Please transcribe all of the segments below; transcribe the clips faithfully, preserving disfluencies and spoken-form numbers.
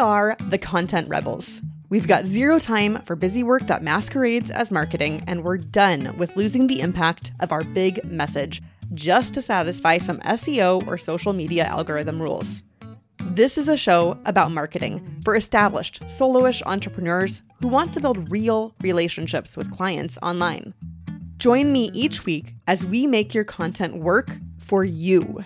are the content rebels. We've got zero time for busy work that masquerades as marketing, and we're done with losing the impact of our big message just to satisfy some S E O or social media algorithm rules. This is a show about marketing for established, soloish entrepreneurs who want to build real relationships with clients online. Join me each week as we make your content work for you.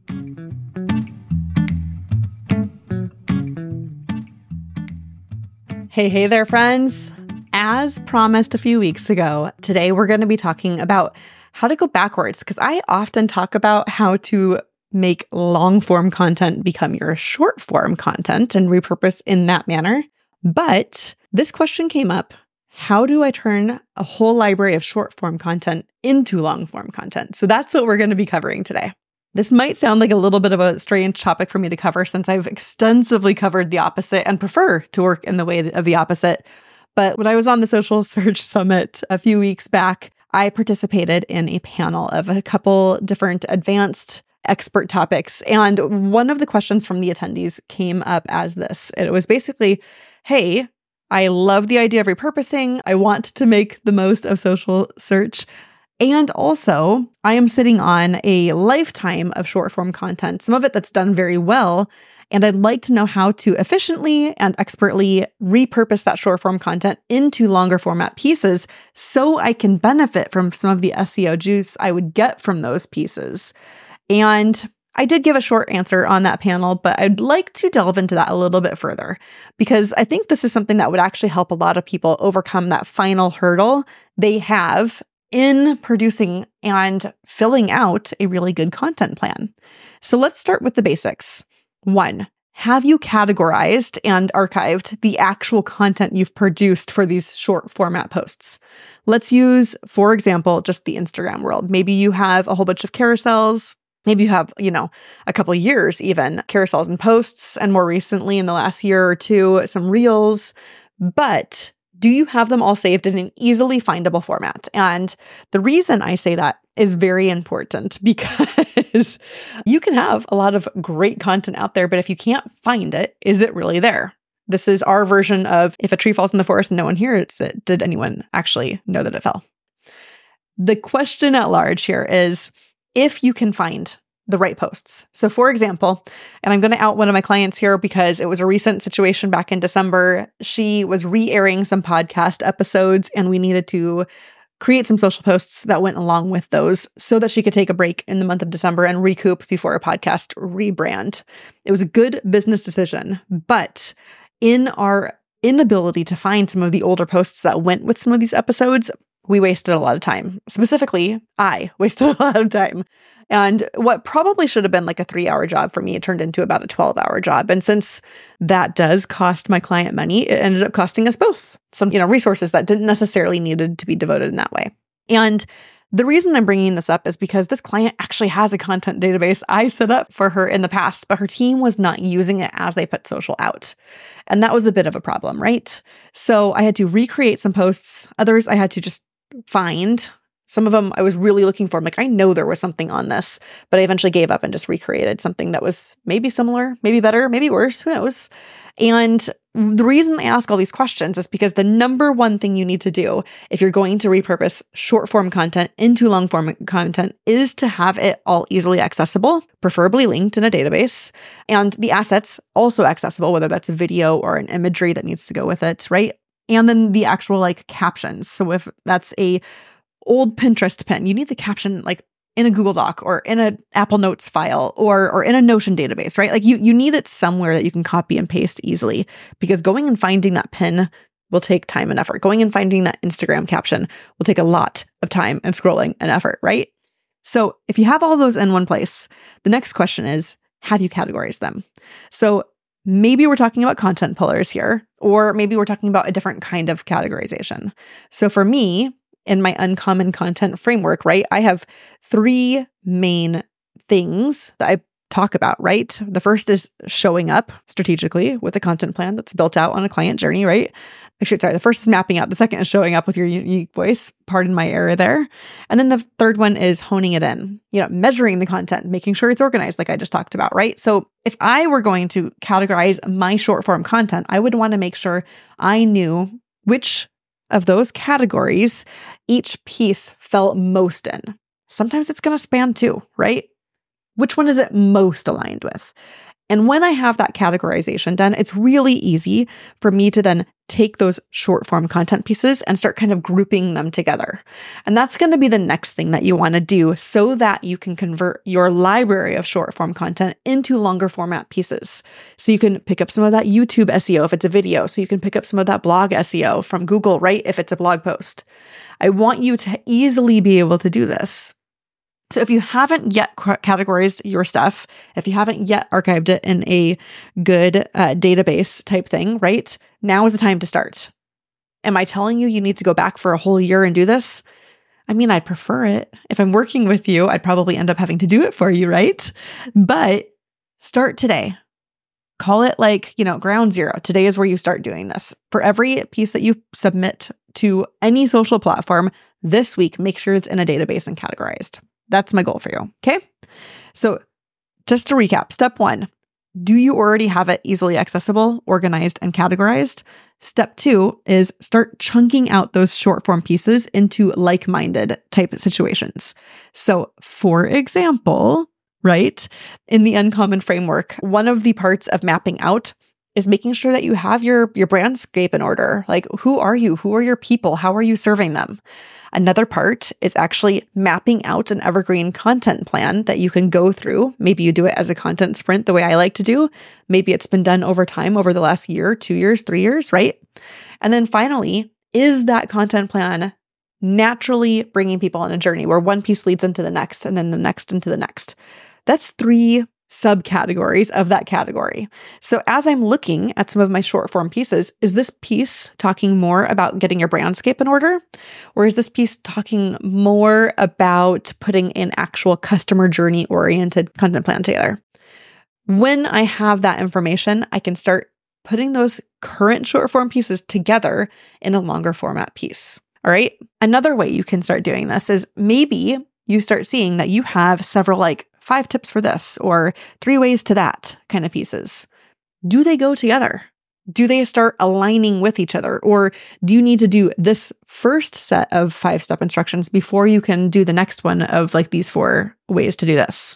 Hey, hey there, friends. As promised a few weeks ago, today we're going to be talking about how to go backwards, because I often talk about how to make long-form content become your short-form content and repurpose in that manner. But this question came up: how do I turn a whole library of short-form content into long-form content? So that's what we're going to be covering today. This might sound like a little bit of a strange topic for me to cover since I've extensively covered the opposite and prefer to work in the way of the opposite. But when I was on the Social Search Summit a few weeks back, I participated in a panel of a couple different advanced expert topics. And one of the questions from the attendees came up as this. It was basically, hey, I love the idea of repurposing. I want to make the most of social search. And also, I am sitting on a lifetime of short form content, some of it that's done very well. And I'd like to know how to efficiently and expertly repurpose that short form content into longer format pieces so I can benefit from some of the S E O juice I would get from those pieces. And I did give a short answer on that panel, but I'd like to delve into that a little bit further, because I think this is something that would actually help a lot of people overcome that final hurdle they have in producing and filling out a really good content plan. So let's start with the basics. One, have you categorized and archived the actual content you've produced for these short format posts? Let's use, for example, just the Instagram world. Maybe you have a whole bunch of carousels. Maybe you have, you know, a couple of years even, carousels and posts, and more recently in the last year or two, some reels. But do you have them all saved in an easily findable format? And the reason I say that is very important, because you can have a lot of great content out there, but if you can't find it, is it really there? This is our version of if a tree falls in the forest and no one hears it, did anyone actually know that it fell? The question at large here is if you can find the right posts. So for example, and I'm going to out one of my clients here because it was a recent situation back in December. She was re-airing some podcast episodes and we needed to create some social posts that went along with those so that she could take a break in the month of December and recoup before a podcast rebrand. It was a good business decision, but in our inability to find some of the older posts that went with some of these episodes, we wasted a lot of time. Specifically, I wasted a lot of time. And what probably should have been like a three-hour job for me, it turned into about a twelve-hour job. And since that does cost my client money, it ended up costing us both some, you know, resources that didn't necessarily needed to be devoted in that way. And the reason I'm bringing this up is because this client actually has a content database I set up for her in the past, but her team was not using it as they put social out. And that was a bit of a problem, right? So I had to recreate some posts. Others I had to just find. Some of them I was really looking for. I'm like, I know there was something on this, but I eventually gave up and just recreated something that was maybe similar, maybe better, maybe worse, who knows? And the reason I ask all these questions is because the number one thing you need to do if you're going to repurpose short form content into long form content is to have it all easily accessible, preferably linked in a database, and the assets also accessible, whether that's a video or an imagery that needs to go with it, right? And then the actual like captions. So if that's a old Pinterest pin, you need the caption like in a Google Doc or in an Apple Notes file or or in a Notion database, right? Like you you need it somewhere that you can copy and paste easily, because going and finding that pin will take time and effort. Going and finding that Instagram caption will take a lot of time and scrolling and effort, right? So if you have all those in one place, the next question is, have you categorized them? So maybe we're talking about content pillars here, or maybe we're talking about a different kind of categorization. So for me, in my uncommon content framework, right, I have three main things that I talk about, right? The first is showing up strategically with a content plan that's built out on a client journey, right? Actually, sorry, the first is mapping out. The second is showing up with your unique voice. Pardon my error there. And then the third one is honing it in, you know, measuring the content, making sure it's organized, like I just talked about, right? So if I were going to categorize my short form content, I would want to make sure I knew which of those categories each piece fell most in. Sometimes it's going to span two, right? Which one is it most aligned with? And when I have that categorization done, it's really easy for me to then take those short form content pieces and start kind of grouping them together. And that's going to be the next thing that you want to do so that you can convert your library of short form content into longer format pieces. So you can pick up some of that YouTube S E O if it's a video. So you can pick up some of that blog S E O from Google, right? If it's a blog post. I want you to easily be able to do this. So if you haven't yet categorized your stuff, if you haven't yet archived it in a good uh, database type thing, right? Now is the time to start. Am I telling you you need to go back for a whole year and do this? I mean, I'd prefer it. If I'm working with you, I'd probably end up having to do it for you, right? But start today. Call it like, you know, ground zero. Today is where you start doing this. For every piece that you submit to any social platform this week, make sure it's in a database and categorized. That's my goal for you. Okay. So just to recap, step one, do you already have it easily accessible, organized, and categorized? Step two is start chunking out those short form pieces into like-minded type situations. So for example, right, in the Uncommon framework, one of the parts of mapping out is making sure that you have your, your brandscape in order. Like, who are you? Who are your people? How are you serving them? Another part is actually mapping out an evergreen content plan that you can go through. Maybe you do it as a content sprint the way I like to do. Maybe it's been done over time over the last year, two years, three years, right? And then finally, is that content plan naturally bringing people on a journey where one piece leads into the next and then the next into the next? That's three subcategories of that category. So as I'm looking at some of my short form pieces, is this piece talking more about getting your brandscape in order? Or is this piece talking more about putting an actual customer journey oriented content plan together? When I have that information, I can start putting those current short form pieces together in a longer format piece. All right. Another way you can start doing this is maybe you start seeing that you have several like five tips for this or three ways to that kind of pieces. Do they go together? Do they start aligning with each other? Or do you need to do this first set of five step instructions before you can do the next one of like these four ways to do this?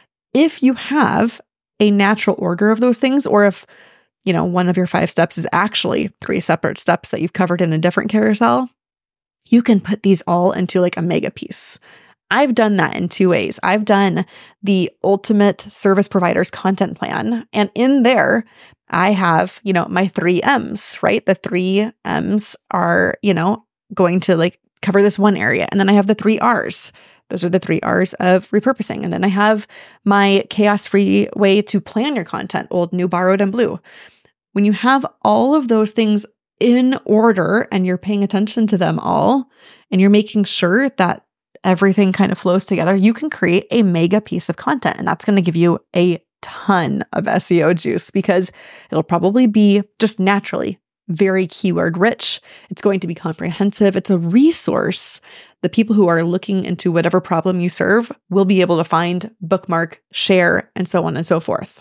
If you have a natural order of those things, or if, you know, one of your five steps is actually three separate steps that you've covered in a different carousel, you can put these all into like a mega piece. I've done that in two ways. I've done the Ultimate Service Providers Content Plan, and in there, I have, you know, my three M's, right? The three M's are, you know, going to like cover this one area. And then I have the three R's. Those are the three R's of repurposing. And then I have my chaos-free way to plan your content, old, new, borrowed, and blue. When you have all of those things in order and you're paying attention to them all, and you're making sure that everything kind of flows together, you can create a mega piece of content. And that's going to give you a ton of S E O juice because it'll probably be just naturally very keyword rich. It's going to be comprehensive. It's a resource. The people who are looking into whatever problem you serve will be able to find, bookmark, share, and so on and so forth.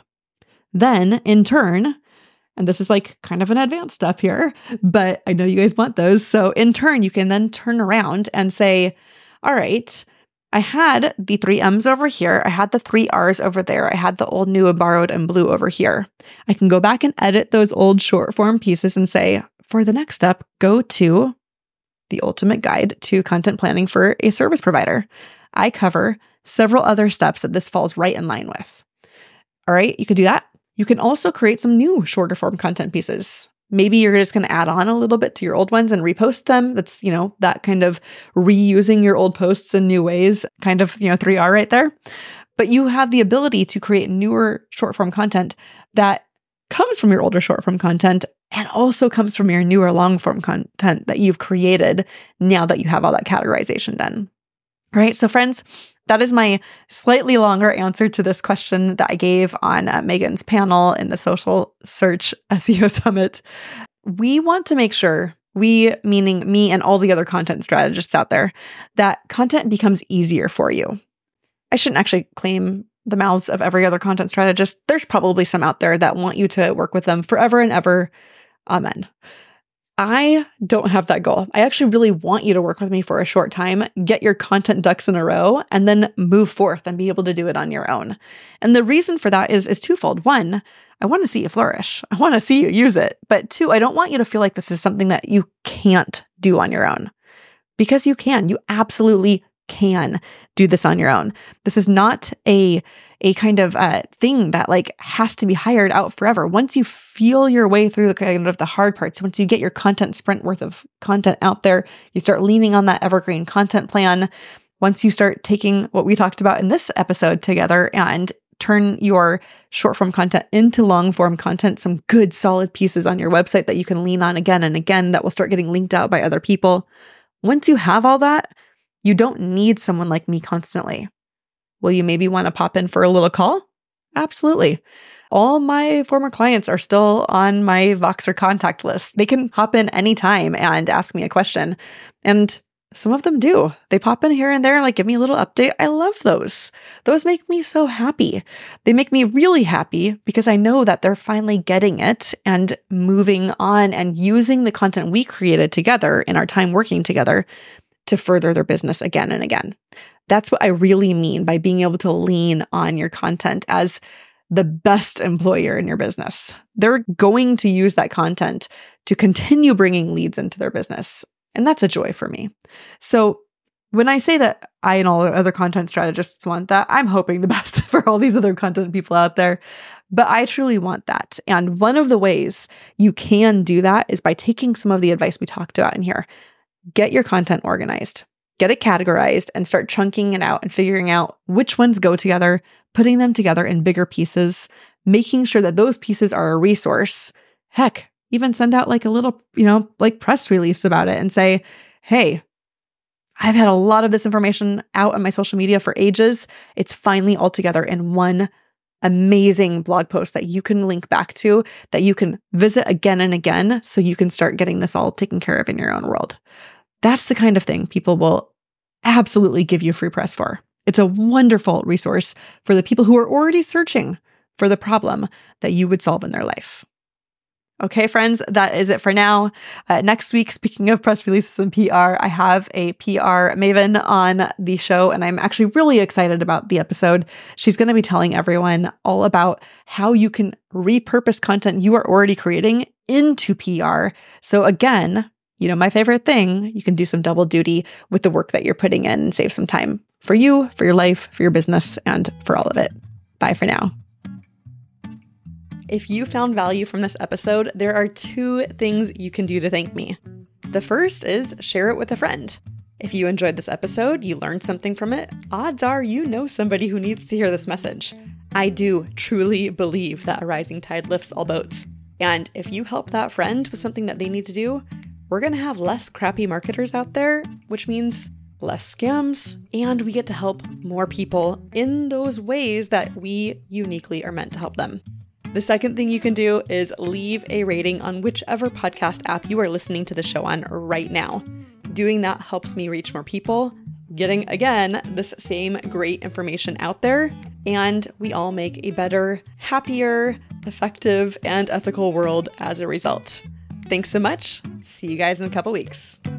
Then in turn, and this is like kind of an advanced step here, but I know you guys want those. So in turn, you can then turn around and say, all right, I had the three M's over here. I had the three R's over there. I had the old, new, borrowed, and blue over here. I can go back and edit those old short form pieces and say, for the next step, go to the Ultimate Guide to Content Planning for a Service Provider. I cover several other steps that this falls right in line with. All right, you could do that. You can also create some new shorter form content pieces. Maybe you're just going to add on a little bit to your old ones and repost them. That's, you know, that kind of reusing your old posts in new ways, kind of, you know, three R right there. But you have the ability to create newer short form content that comes from your older short form content and also comes from your newer long form content that you've created now that you have all that categorization done. All right. So friends, That is my slightly longer answer to this question that I gave on uh, Megan's panel in the Social Search S E O Summit. We want to make sure, we meaning me and all the other content strategists out there, that content becomes easier for you. I shouldn't actually claim the mouths of every other content strategist. There's probably some out there that want you to work with them forever and ever. Amen. I don't have that goal. I actually really want you to work with me for a short time, get your content ducks in a row, and then move forth and be able to do it on your own. And the reason for that is, is twofold. One, I want to see you flourish. I want to see you use it. But two, I don't want you to feel like this is something that you can't do on your own. Because you can. You absolutely can do this on your own. This is not a a kind of uh, thing that like has to be hired out forever. Once you feel your way through the kind of the hard parts, once you get your content sprint worth of content out there, you start leaning on that evergreen content plan. Once you start taking what we talked about in this episode together and turn your short form content into long form content, some good solid pieces on your website that you can lean on again and again that will start getting linked out by other people. Once you have all that, you don't need someone like me constantly. Will you maybe want to pop in for a little call? Absolutely. All my former clients are still on my Voxer contact list. They can hop in anytime and ask me a question. And some of them do. They pop in here and there and like give me a little update. I love those. Those make me so happy. They make me really happy because I know that they're finally getting it and moving on and using the content we created together in our time working together to further their business again and again. That's what I really mean by being able to lean on your content as the best employer in your business. They're going to use that content to continue bringing leads into their business. And that's a joy for me. So when I say that I and all other content strategists want that, I'm hoping the best for all these other content people out there. But I truly want that. And one of the ways you can do that is by taking some of the advice we talked about in here. Get your content organized. Get it categorized and start chunking it out and figuring out which ones go together, putting them together in bigger pieces, making sure that those pieces are a resource. Heck, even send out like a little, you know, like press release about it and say, hey, I've had a lot of this information out on my social media for ages. It's finally all together in one amazing blog post that you can link back to, that you can visit again and again so you can start getting this all taken care of in your own world. That's the kind of thing people will absolutely give you free press for. It's a wonderful resource for the people who are already searching for the problem that you would solve in their life. Okay, friends, that is it for now. Uh, next week, speaking of press releases and P R, I have a P R maven on the show, and I'm actually really excited about the episode. She's going to be telling everyone all about how you can repurpose content you are already creating into P R. So again, you know, my favorite thing, you can do some double duty with the work that you're putting in and save some time for you, for your life, for your business, and for all of it. Bye for now. If you found value from this episode, there are two things you can do to thank me. The first is share it with a friend. If you enjoyed this episode, you learned something from it, odds are you know somebody who needs to hear this message. I do truly believe that a rising tide lifts all boats. And if you help that friend with something that they need to do, we're going to have less crappy marketers out there, which means less scams, and we get to help more people in those ways that we uniquely are meant to help them. The second thing you can do is leave a rating on whichever podcast app you are listening to the show on right now. Doing that helps me reach more people, getting, again, this same great information out there, and we all make a better, happier, effective, and ethical world as a result. Thanks so much. See you guys in a couple weeks.